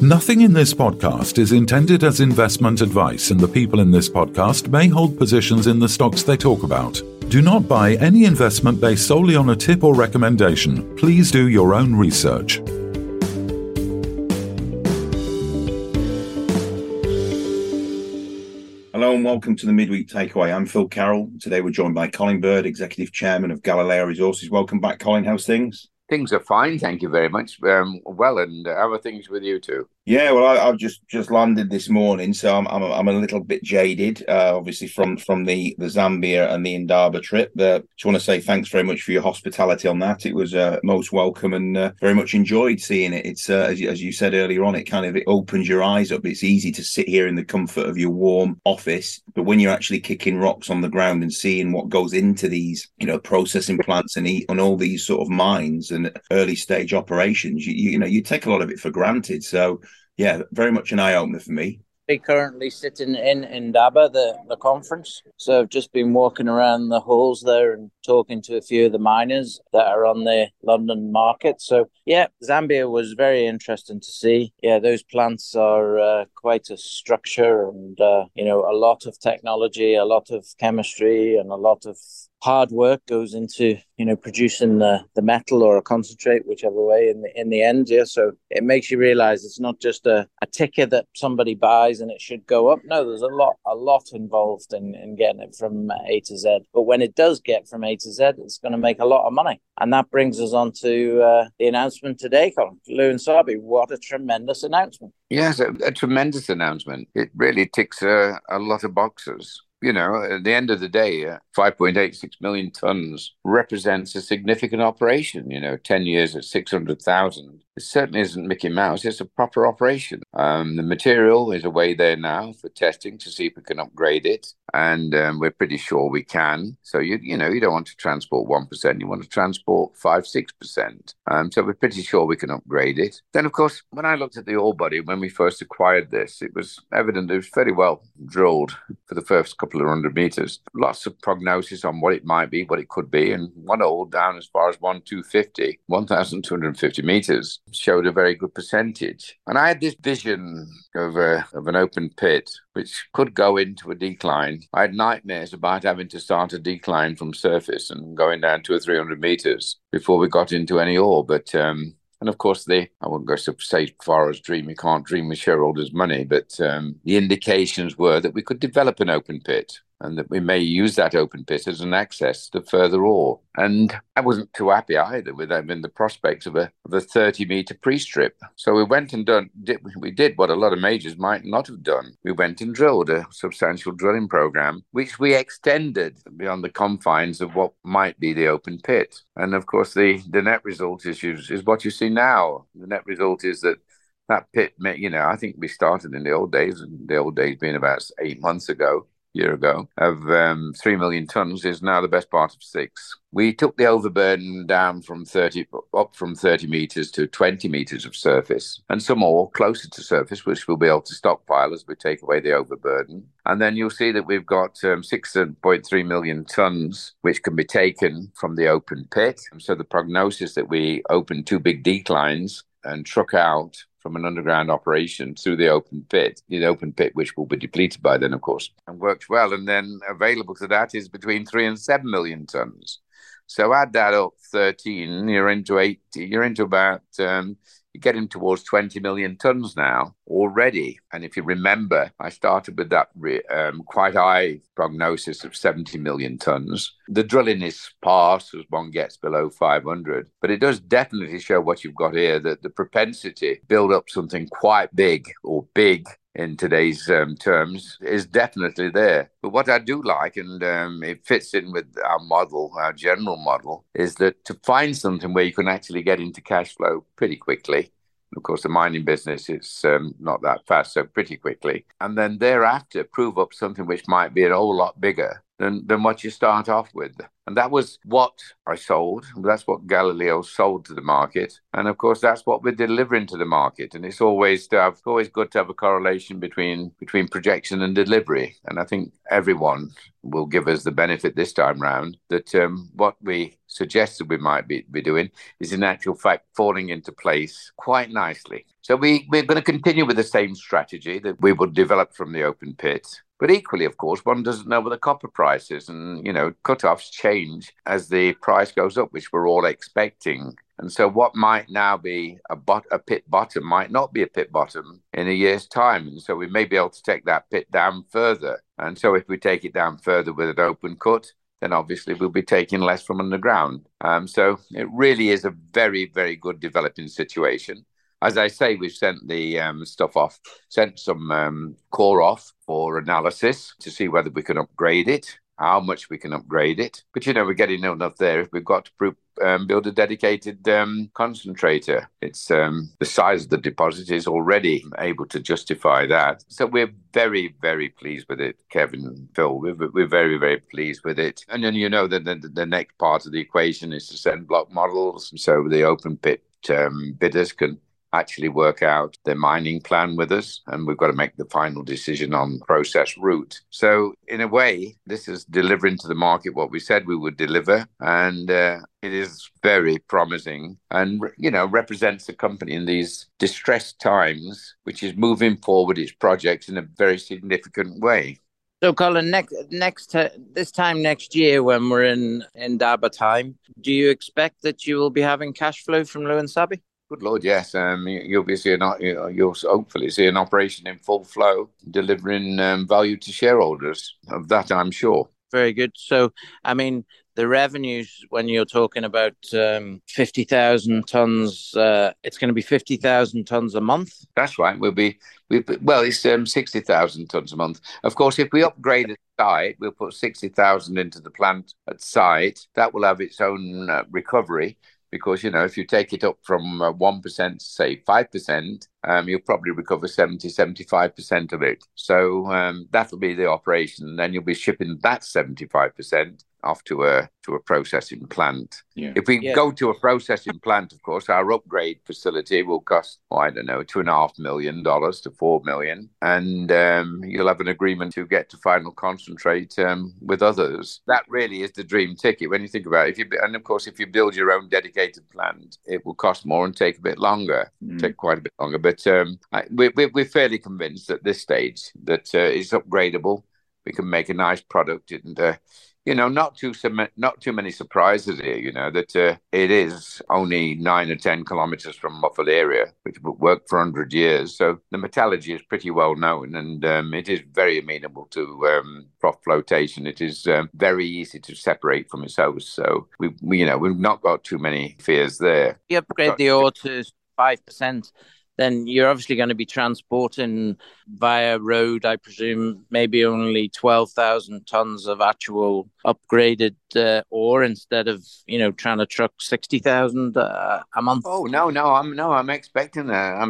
Nothing in this podcast is intended as investment advice, and the people in this podcast may hold positions in the stocks they talk about. Do not buy any investment based solely on a tip or recommendation. Please do your own research. Hello and welcome to the Midweek Takeaway. I'm Phil Carroll. Today we're joined by Colin Bird, Executive Chairman of Galileo Resources. Welcome back, Colin. How's things? Things are fine, thank you very much. And how are things with you too? Yeah, well, I've just landed this morning, so I'm a little bit jaded, obviously from the Zambia and the Indaba trip. Just want to say thanks very much for your hospitality on that. It was most welcome and very much enjoyed seeing it. It's as you said earlier on, it opens your eyes up. It's easy to sit here in the comfort of your warm office, but when you're actually kicking rocks on the ground and seeing what goes into these, processing plants and all these sort of mines and early stage operations, you take a lot of it for granted. So yeah, very much an eye-opener for me. We're currently sitting in Indaba, the conference. So I've just been walking around the halls there and talking to a few of the miners that are on the London market. So yeah, Zambia was very interesting to see. Yeah, those plants are quite a structure and, a lot of technology, a lot of chemistry and a lot of hard work goes into, producing the metal or a concentrate, whichever way in the end. Yeah. So it makes you realize it's not just a ticker that somebody buys and it should go up. No, there's a lot involved in getting it from A to Z. But when it does get from A to Z, it's going to make a lot of money. And that brings us on to the announcement today, Colin. Lou and Sabi, what a tremendous announcement. Yes, a tremendous announcement. It really ticks a lot of boxes. At the end of the day, 5.86 million tons represents a significant operation. 10 years at 600,000. It certainly isn't Mickey Mouse. It's a proper operation. The material is away there now for testing to see if we can upgrade it. And we're pretty sure we can. So, you don't want to transport 1%. You want to transport 5-6%. So we're pretty sure we can upgrade it. Then, of course, when I looked at the ore body, when we first acquired this, it was evident it was very well drilled for the first couple of 100 meters. Lots of prognosis on what it might be, what it could be. And one hole down as far as 1,250 meters showed a very good percentage. And I had this vision of an open pit which could go into a decline. I had nightmares about having to start a decline from surface and going down 200 or 300 meters before we got into any ore. But and of course, I wouldn't go so far as dream. You can't dream with shareholders' money. But the indications were that we could develop an open pit and that we may use that open pit as an access to further ore. And I wasn't too happy either with the prospects of a 30-meter pre-strip. So we went and did what a lot of majors might not have done. We went and drilled a substantial drilling program, which we extended beyond the confines of what might be the open pit. And of course, the net result is what you see now. The net result is that pit, I think we started in the old days being about 8 months ago, year ago, of 3 million tons is now the best part of 6. We took the overburden down from 30 meters to 20 meters of surface and some more closer to surface, which we'll be able to stockpile as we take away the overburden. And then you'll see that we've got 6.3 million tons, which can be taken from the open pit. And so the prognosis that we open 2 big declines and truck out from an underground operation through the open pit, which will be depleted by then, of course, and works well. And then available to that is between 3 and 7 million tons. So add that up 13, you're into 80, you're getting towards 20 million tons now already. And if you remember, I started with that quite high prognosis of 70 million tons. The drilling is sparse as one gets below 500, but it does definitely show what you've got here, that the propensity to build up something quite big or big in today's terms is definitely there. But what I do like, and it fits in with our general model, is that to find something where you can actually get into cash flow pretty quickly. Of course, the mining business is not that fast, so pretty quickly. And then thereafter, prove up something which might be a whole lot bigger than what you start off with. And that was what I sold. That's what Galileo sold to the market. And of course, that's what we're delivering to the market. And it's always good to have a correlation between projection and delivery. And I think everyone will give us the benefit this time round that what we suggested we might be doing is in actual fact falling into place quite nicely. So we're going to continue with the same strategy that we would develop from the open pit. But equally, of course, one doesn't know what the copper price is. And, cut-offs change as the price goes up, which we're all expecting. And so what might now be a pit bottom might not be a pit bottom in a year's time. And so we may be able to take that pit down further. And so if we take it down further with an open cut, then obviously we'll be taking less from underground. So it really is a very, very good developing situation. As I say, we've sent the sent some core off for analysis to see whether we can upgrade it, how much we can upgrade it. But, we're getting enough there if we've got to build a dedicated concentrator. It's the size of the deposit is already able to justify that. So we're very, very pleased with it, Kevin, Phil. We're very, very pleased with it. And then that the next part of the equation is to send block models. So the open pit bidders can actually work out their mining plan with us, and we've got to make the final decision on process route. So in a way, this is delivering to the market what we said we would deliver, and it is very promising and, represents the company in these distressed times, which is moving forward its projects in a very significant way. So, Colin, this time next year when we're in Indaba time, do you expect that you will be having cash flow from Lou and Sabi? Good Lord, yes. You'll hopefully see an operation in full flow, delivering value to shareholders. Of that, I'm sure. Very good. So, the revenues, when you're talking about 50,000 tons, it's going to be 50,000 tons a month? That's right. It's 60,000 tons a month. Of course, if we upgrade the site, we'll put 60,000 into the plant at site. That will have its own recovery. Because, if you take it up from 1% to, say, 5%, you'll probably recover 75% of it. So that'll be the operation. And then you'll be shipping that 75% off to a processing plant. Yeah. If we go to a processing plant, of course, our upgrade facility will cost, $2.5 million to $4 million. And you'll have an agreement to get to final concentrate with others. That really is the dream ticket when you think about it. And of course, if you build your own dedicated plant, it will cost more and take a bit longer, take quite a bit longer. But we're fairly convinced at this stage that it's upgradable. We can make a nice product and not too many surprises here. That it is only 9 or 10 kilometers from Muffle area, which would work for 100 years. So the metallurgy is pretty well known, and it is very amenable to froth flotation. It is very easy to separate from its host. So we've not got too many fears there. You upgrade the ore to 5%. Then you're obviously going to be transporting via road, I presume, maybe only 12,000 tons of actual upgraded ore instead of, trying to truck 60,000 a month. Oh, no, I'm expecting a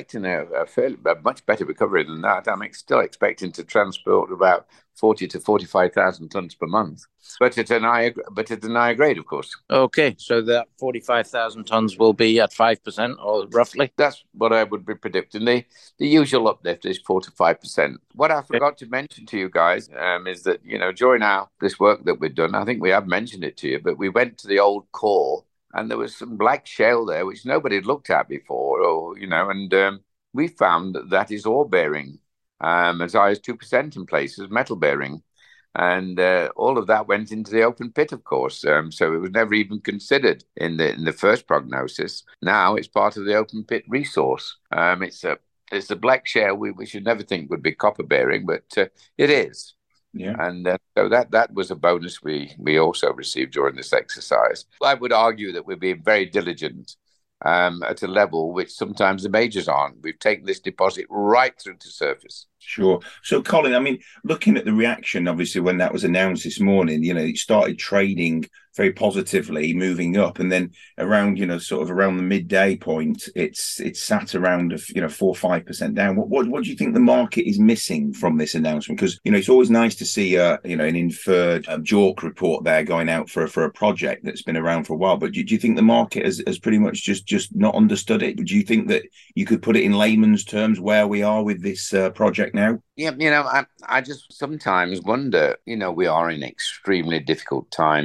much better recovery than that. I'm still expecting to transport about 40 to 45,000 tons per month, but at a higher grade, of course. Okay, so that 45,000 tons will be at 5%, or roughly. That's what I would be predicting. The usual uplift is 4 to 5%. What I forgot to mention to you guys is that during this work that we've done, I think we have mentioned it to you, but we went to the old core, and there was some black shale there which nobody had looked at before, and we found that is ore bearing. As high as 2% in places, metal bearing. And all of that went into the open pit, of course. So it was never even considered in the first prognosis. Now it's part of the open pit resource. It's a black shale we should never think would be copper bearing, but it is. Yeah. And so that was a bonus we also received during this exercise. I would argue that we're being very diligent at a level which sometimes the majors aren't. We've taken this deposit right through to surface. Sure. So, Colin, looking at the reaction, obviously, when that was announced this morning, it started trading very positively, moving up, and then around, sort of around the midday point, it's sat around, 4 or 5% down. What do you think the market is missing from this announcement? Because it's always nice to see an inferred JORC report there going out for a project that's been around for a while. But do you think the market has pretty much just not understood it? Do you think that you could put it in layman's terms where we are with this project now? Yeah, I just sometimes wonder, we are in extremely difficult times.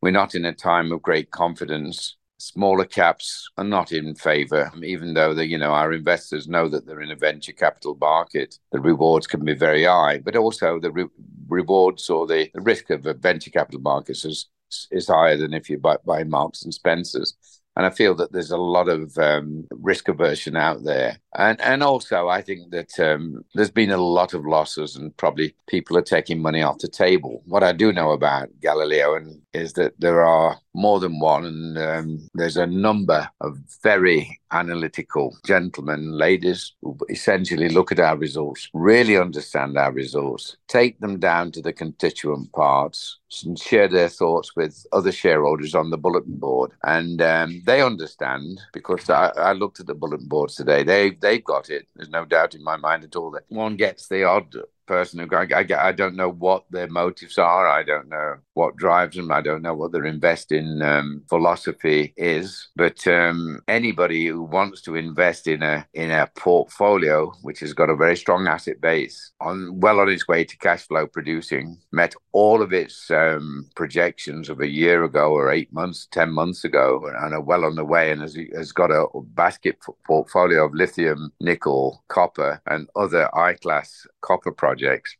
we're not in a time of great confidence. Smaller caps are not in favor, even though our investors know that they're in a venture capital market. The rewards can be very high, but also the rewards or the risk of a venture capital markets is higher than if you buy Marks and Spencers. And I feel that there's a lot of risk aversion out there. And also, I think that there's been a lot of losses and probably people are taking money off the table. What I do know about Galileo is that there are more than one, and there's a number of very analytical gentlemen, ladies, who essentially look at our results, really understand our results, take them down to the constituent parts, and share their thoughts with other shareholders on the bulletin board. And they understand, because I looked at the bulletin boards today. They've got it. There's no doubt in my mind at all that one gets the odd person who I don't know what their motives are. I don't know what drives them. I don't know what their investing philosophy is. But anybody who wants to invest in a portfolio which has got a very strong asset base, well on its way to cash flow producing, met all of its projections of a year ago or 8 months, 10 months ago, and are well on the way, and has got a basket portfolio of lithium, nickel, copper, and other high-class copper projects.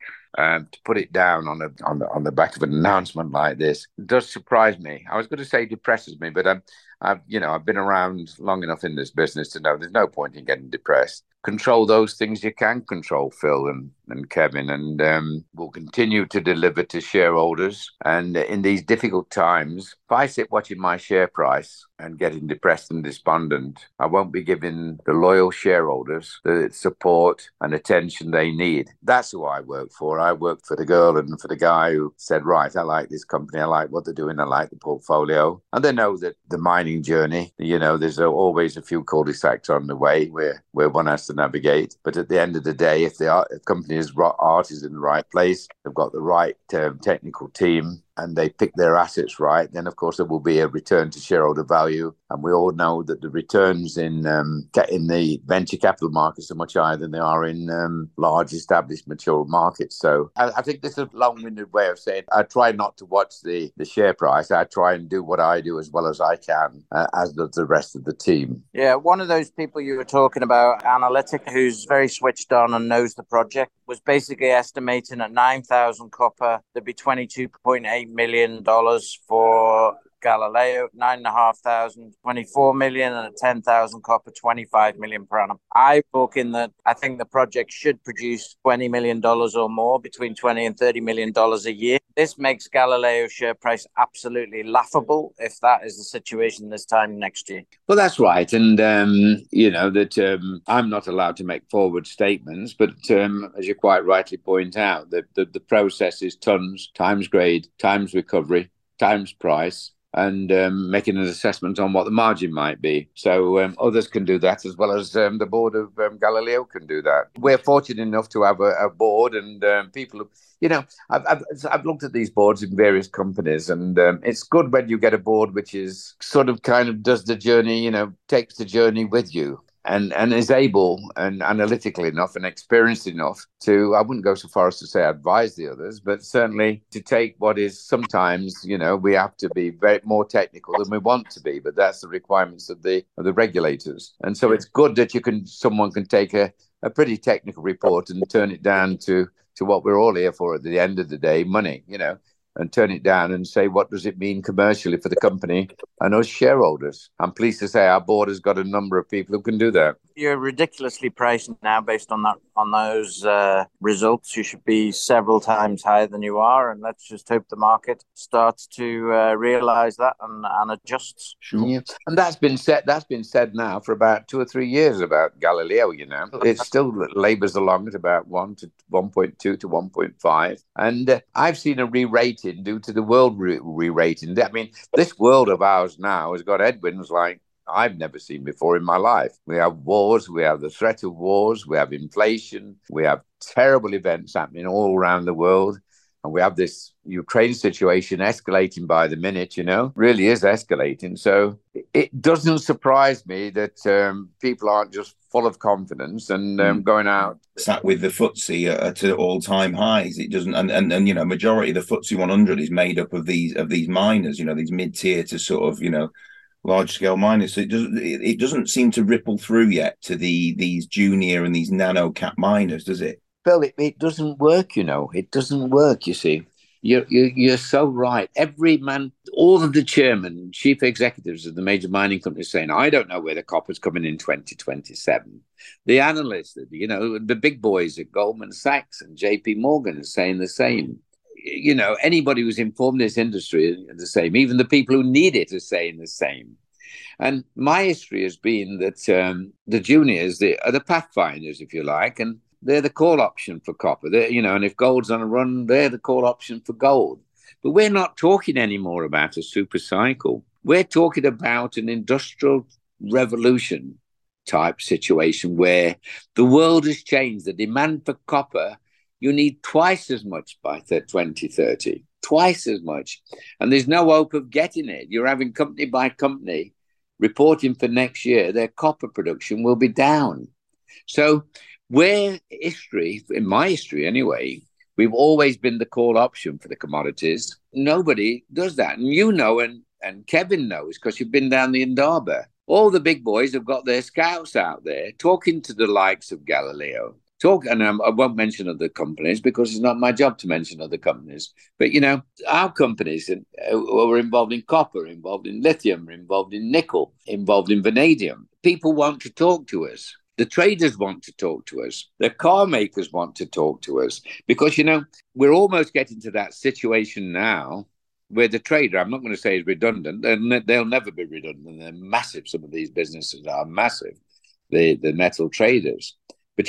To put it down on the back of an announcement like this does surprise me. I was going to say depresses me, but I've been around long enough in this business to know there's no point in getting depressed. Control those things you can control, Phil and Kevin, and we'll continue to deliver to shareholders. And in these difficult times, if I sit watching my share price and getting depressed and despondent, I won't be giving the loyal shareholders the support and attention they need. That's who I work for. I work for the girl and for the guy who said, right, I like this company, I like what they're doing, I like the portfolio. And they know that the mining journey, there's always a few cul-de-sacs on the way where one has to navigate. But at the end of the day, if the company's art is in the right place, they've got the right technical team, and they pick their assets right, then of course there will be a return to shareholder value. And we all know that the returns in the venture capital markets are much higher than they are in large established mature markets. So I think this is a long-winded way of saying I try not to watch the share price. I try and do what I do as well as I can, as does the rest of the team. Yeah, one of those people you were talking about, Analytic, who's very switched on and knows the project, was basically estimating at 9,000 copper, there'd be $22.8 million for Galileo, 9,500, 24 million, and at 10,000 copper, 25 million per annum. I think the project should produce $20 million or more, between $20 and $30 million a year. This makes Galileo share price absolutely laughable if that is the situation this time next year. Well, that's right. And, I'm not allowed to make forward statements, but as you quite rightly point out, the process is tons, times grade, times recovery, times price, and making an assessment on what the margin might be. So others can do that, as well as the board of Galileo can do that. We're fortunate enough to have a board and people who, I've looked at these boards in various companies, and it's good when you get a board which is sort of kind of does the journey, takes the journey with you. And is able and analytical enough and experienced enough to, I wouldn't go so far as to say advise the others, but certainly to take what is sometimes, we have to be very more technical than we want to be, but that's the requirements of the regulators. And so it's good that someone can take a pretty technical report and turn it down to what we're all here for at the end of the day, money, and turn it down and say, what does it mean commercially for the company and us shareholders? I'm pleased to say our board has got a number of people who can do that. You're ridiculously priced now based on those results. You should be several times higher than you are, and let's just hope the market starts to realise that and adjusts. Sure. Yeah. And that's been said now for about 2 or 3 years about Galileo. It still labours along at about 1 to 1.2 to 1.5, and I've seen a re-rating due to the world re-rating. I mean, this world of ours now has got headwinds like I've never seen before in my life. We have wars, we have the threat of wars, we have inflation, we have terrible events happening all around the world. And we have this Ukraine situation escalating by the minute, really is escalating. So it doesn't surprise me that people aren't just full of confidence and going out. Sat with the FTSE at all-time highs. It doesn't, and majority of the FTSE 100 is made up of these miners, these mid-tier to sort of, large-scale miners. So it doesn't seem to ripple through yet to these junior and these nano-cap miners, does it? Bill, it doesn't work, It doesn't work, you see. You're so right. Every man, all of the chairmen, chief executives of the major mining companies saying, I don't know where the copper's coming in 2027. The analysts, the big boys at Goldman Sachs and JP Morgan are saying the same. Anybody who's informed this industry is the same. Even the people who need it are saying the same. And my history has been that the juniors are the pathfinders, if you like, and they're the call option for copper. And if gold's on a run, they're the call option for gold. But we're not talking anymore about a super cycle. We're talking about an industrial revolution type situation where the world has changed. The demand for copper, you need twice as much by 2030, twice as much. And there's no hope of getting it. You're having company by company reporting for next year, their copper production will be down. So where history, in my history anyway, we've always been the call option for the commodities. Nobody does that. And and Kevin knows because you've been down the Indaba. All the big boys have got their scouts out there talking to the likes of Galileo. And I won't mention other companies because it's not my job to mention other companies. But, our companies were involved in copper, involved in lithium, involved in nickel, involved in vanadium. People want to talk to us. The traders want to talk to us. The car makers want to talk to us because, we're almost getting to that situation now where the trader, I'm not going to say is redundant, and they'll never be redundant. They're massive. Some of these businesses are massive, the metal traders. But,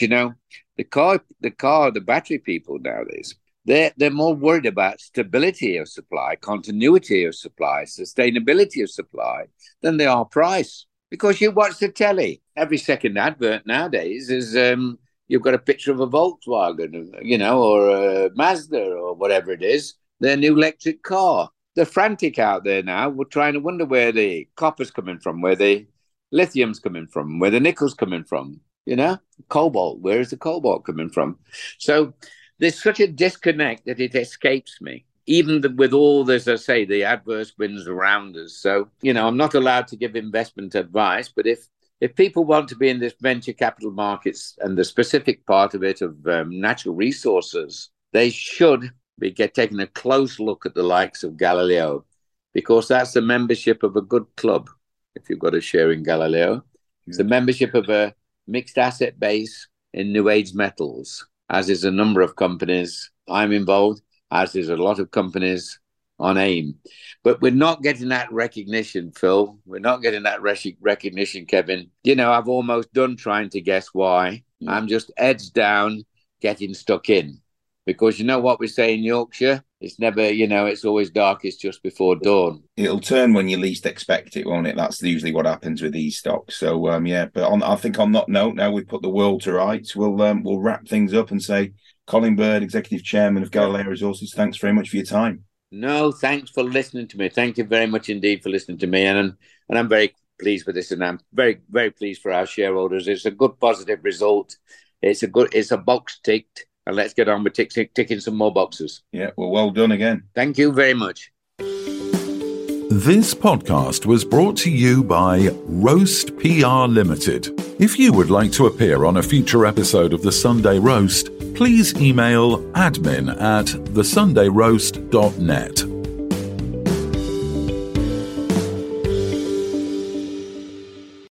the battery people nowadays, they're more worried about stability of supply, continuity of supply, sustainability of supply than they are price. Because you watch the telly, every second advert nowadays is you've got a picture of a Volkswagen, or a Mazda or whatever it is, their new electric car. They're frantic out there now. We're trying to wonder where the copper's coming from, where the lithium's coming from, where the nickel's coming from, cobalt. Where is the cobalt coming from? So there's such a disconnect that it escapes me. Even with all, as I say, the adverse winds around us. So, I'm not allowed to give investment advice, but if people want to be in this venture capital markets and the specific part of it of natural resources, they should be taking a close look at the likes of Galileo, because that's the membership of a good club. If you've got a share in Galileo, it's the membership of a mixed asset base in new age metals, as is a number of companies. I'm involved, as is a lot of companies on AIM. But we're not getting that recognition, Phil. We're not getting that recognition, Kevin. I've almost done trying to guess why. I'm just heads down, getting stuck in. Because what we say in Yorkshire? It's never, it's always darkest just before dawn. It'll turn when you least expect it, won't it? That's usually what happens with these stocks. So, but I think on that note, now we've put the world to rights, we'll wrap things up and say, Colin Bird, Executive Chairman of Galileo Resources, thanks very much for your time. No, thanks for listening to me. Thank you very much indeed for listening to me. And I'm very pleased with this, and I'm very, very pleased for our shareholders. It's a good, positive result. It's a box ticked. And let's get on with ticking some more boxes. Yeah, well done again. Thank you very much. This podcast was brought to you by Roast PR Limited. If you would like to appear on a future episode of The Sunday Roast, please email admin@thesundayroast.net.